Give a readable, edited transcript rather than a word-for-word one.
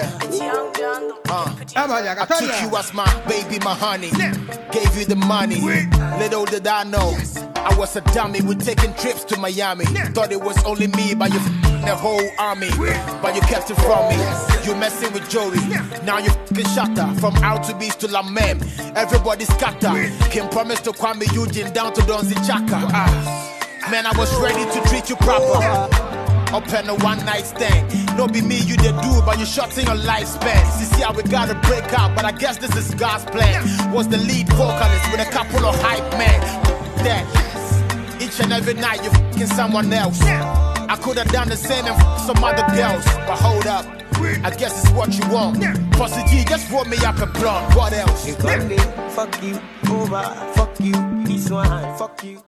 It's Young John, the I took you as my baby, my honey. Gave you the money. Little did I know, I was a dummy. We're taking trips to Miami. Thought it was only me, but you the whole army. But you kept it from me. You messing with Joey. Now you f***ing shatter. From out to beast to La Mem. Everybody scatter. Kim promised to Kwame Eugene down to Donzi Chaka. Man, I was ready to treat you proper. Up in a one night stand. No be me, you the do, but you short in your lifespan. See how we gotta break out, but I guess this is God's plan. Was the lead vocalist with a couple of hype men. That each and every night you f***ing someone else. I could have done the same and f*** some other girls, but hold up, I guess it's what you want. Pussy G, just roll me up a blunt. What else? You got me, fuck you, over, fuck you, this one, fuck you.